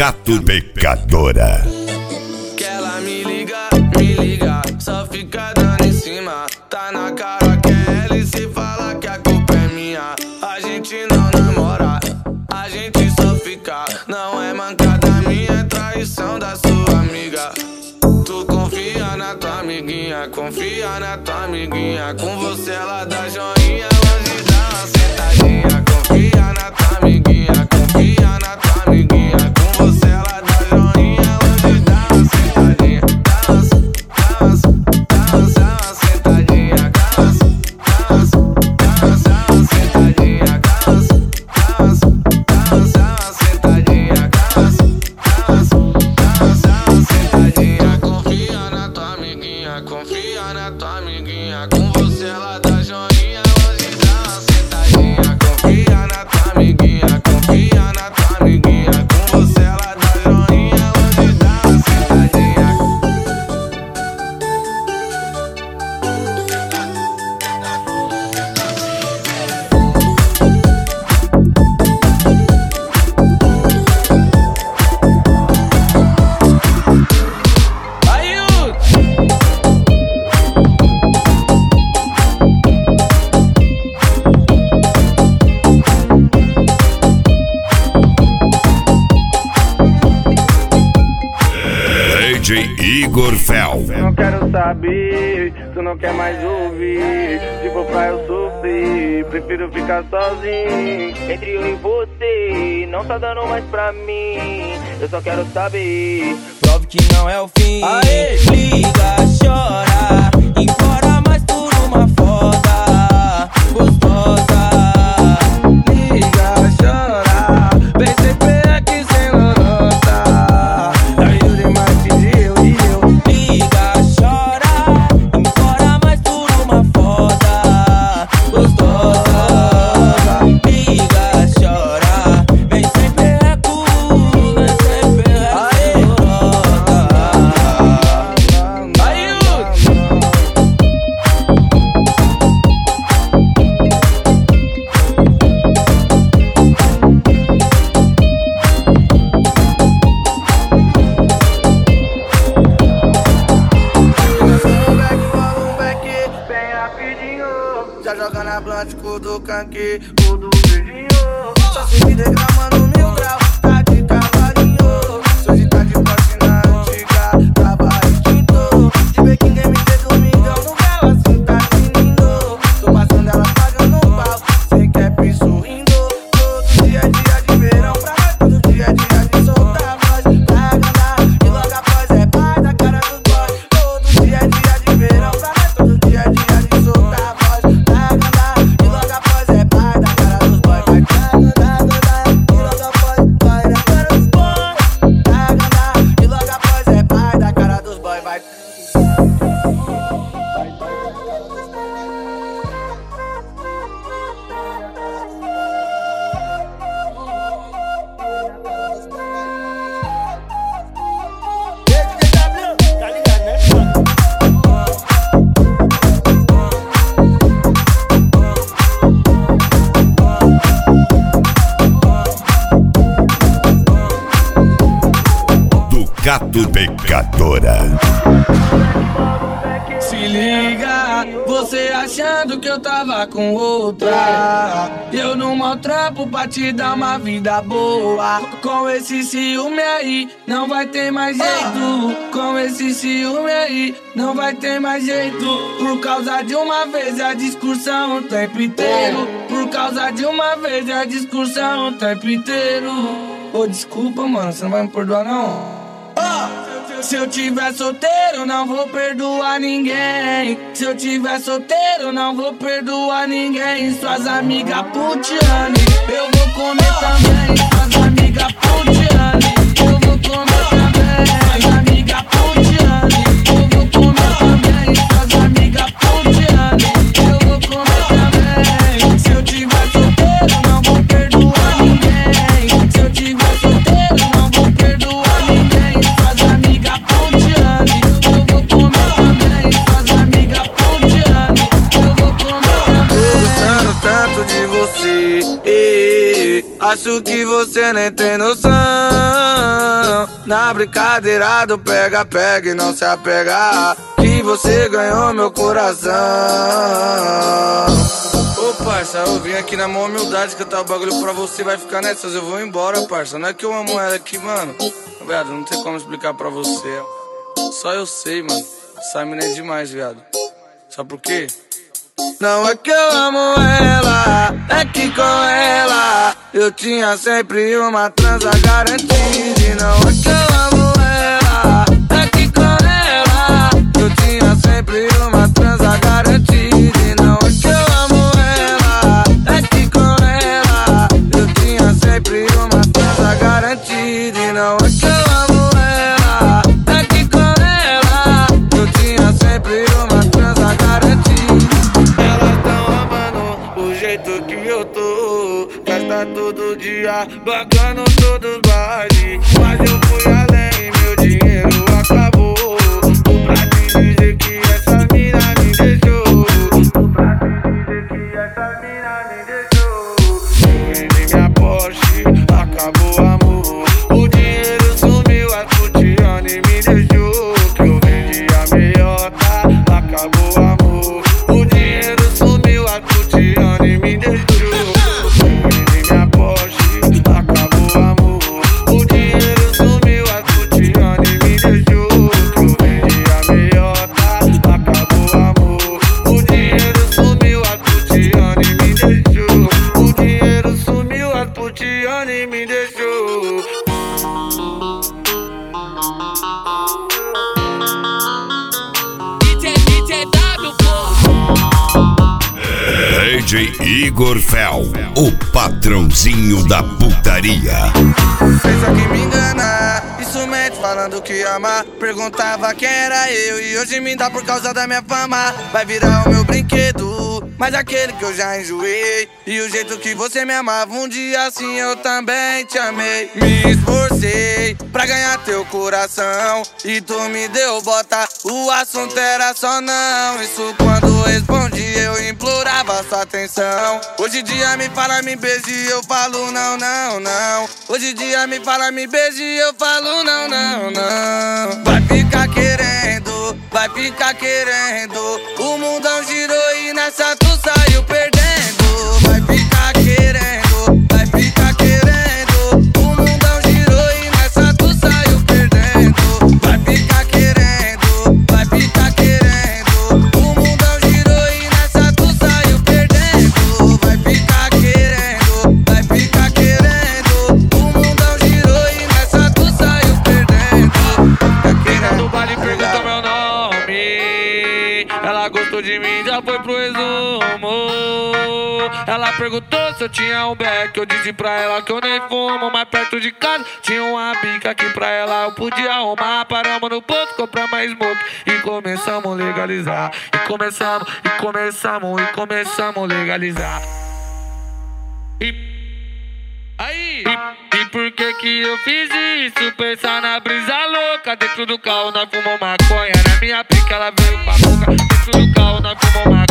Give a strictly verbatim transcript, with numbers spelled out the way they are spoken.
Gato Pecadora. Que ela me liga, me liga, só fica dando em cima. Tá na cara que é ela e se fala que a culpa é minha. A gente não namora, a gente só fica. Não é mancada minha, é traição da sua amiga. Tu confia na tua amiguinha, confia na tua amiguinha. Com você ela dá joinha, longe dá uma sentadinha. Confia na tua amiguinha, confia na tua amiguinha. Com você ela dá joinha, longe dá uma sentadinha. Dá uma, dá uma, dá uma, dá uma sentadinha. Dá uma, dá uma, dá uma, dá uma sentadinha. Dá uma, dá uma, dá uma, dá uma sentadinha. Dá uma, dá uma, dá uma, dá uma sentadinha. Confia na tua amiguinha, confia na tua amiguinha. Com você ela dá joinha, longe dá uma sentadinha. Confia na tua amiguinha, confia na tua amiguinha. Com você ela dá joinha, longe dá uma sentadinha. D J Igor Fel. Não quero saber, tu não quer mais ouvir. Se for pra eu sofrer, prefiro ficar sozinho. Entre eu e você, não tá dando mais pra mim. Eu só quero saber, prove que não é o fim. Aê! Liga, chora, implora mais por uma foda gostosa. Liga, chora, vem sempre aqui sem nota. Aí eu dei mais que eu e eu. Liga, chora, implora mais por uma foda gostosa. Liga, chora, vem sempre recuo, vem sempre recuo. Aí já joga na Atlântico do canque, o do beijinho. Só se me degramando mil grau, tá de cavalinho. Hoje tá de forte na antiga, tava extinto. De Bequim, D M T, domingão, no grau, assim tá lindo. Tô passando ela pagando um pau, sem cap sorrindo. Todo dia é dia de verão pra nós, todo dia é dia de soltar a voz. Pra agradar, e logo após é pai da cara dos boys. Todo dia é dia de verão pra nós, todo dia é dia de soltar a voz. Gato Pecadora. Se liga, você achando que eu tava com outra. Eu não maltrapo pra te dar uma vida boa. Com esse ciúme aí, não vai ter mais jeito. Com esse ciúme aí, não vai ter mais jeito. Por causa de uma vez a discussão o tempo inteiro. Por causa de uma vez a discussão o tempo inteiro. Ô, desculpa, mano, você não vai me perdoar, não? Oh, se eu tiver solteiro, não vou perdoar ninguém. Se eu tiver solteiro, não vou perdoar ninguém. Suas amigas putiane, eu vou comer também. Suas amigas putiane, eu vou comer também. Suas amigas putiane, eu vou comer também. Suas amigas putiane, eu vou comer também. Se eu tiver solteiro, não vou perdoar ninguém. Se eu tiver solteiro, não vou perdoar ninguém. Suas amigas putiane, eu vou comer também. Suas amigas putiane, eu vou comer também. Tô gostando tanto de você, eh, acho que você nem tem noção. Na brincadeira do pega, pega e não se apegar, que você ganhou meu coração. Ô parça, eu vim aqui na maior humildade cantar o bagulho pra você, vai ficar nessas, eu vou embora, parça. Não é que eu amo ela aqui, mano. Viado, não tem como explicar pra você. Só eu sei, mano. Essa mina é demais, viado. Sabe por quê? Não é que eu amo ela, é que com ela eu tinha sempre uma transa garantida. E não é que eu amo ela, é que com ela eu tinha sempre uma transa garantida. E não é que eu amo ela, é que com ela eu tinha sempre uma transa garantida. E não é que eu amo ela, é que com ela eu tinha sempre uma transa garantida. Que eu tô, festa todo dia, bacana todos os bailes. Mas eu fui além, meu dinheiro acabou. Pra te dizer que essa mina me deixou, pra te dizer que essa mina me deixou. Eu vendi minha Porsche, acabou o amor. O dinheiro sumiu, a Futiane me deixou. Que eu vendi a meiota, acabou o amor. O dinheiro sumiu, a Futiane me deixou. Me deixou. D J Igor Fel, o patrãozinho da putaria. Pensa que me engana, isso mente falando que ama. Perguntava quem era eu e hoje me dá por causa da minha fama. Vai virar o meu brinquedo, mas aquele que eu já enjoei. E o jeito que você me amava, um dia assim eu também te amei. Me esforcei pra ganhar teu coração e tu me deu bota, o assunto era só não. Isso quando respondi eu implorava sua atenção. Hoje em dia me fala, me beije e eu falo não, não, não. Hoje em dia me fala, me beije e eu falo não, não, não. Vai ficar querendo, vai ficar querendo. O mundão girou e nessa tu saiu perdendo. Vai ficar querendo, vai ficar querendo. O mundão girou e nessa tu saiu perdendo. Vai ficar querendo, vai ficar querendo. O mundão girou e nessa tu saiu perdendo. Vai ficar querendo, vai ficar querendo. O mundão girou e nessa tu saiu perdendo. Fica querendo. Do baile perguntou meu nome, ela gostou de mim, já foi pro resumo. Ela perguntou se eu tinha um beck, eu disse pra ela que eu nem fumo. Mas perto de casa tinha uma bica que pra ela eu podia arrumar. Paramos no posto, compramos mais smoke e começamos a legalizar. E começamos, e começamos, e começamos a legalizar. E aí, e, e por que que eu fiz isso? Pensar na brisa louca. Dentro do carro nós fumamos maconha, na minha pica ela veio com a boca. Dentro do carro nós fumamos maconha.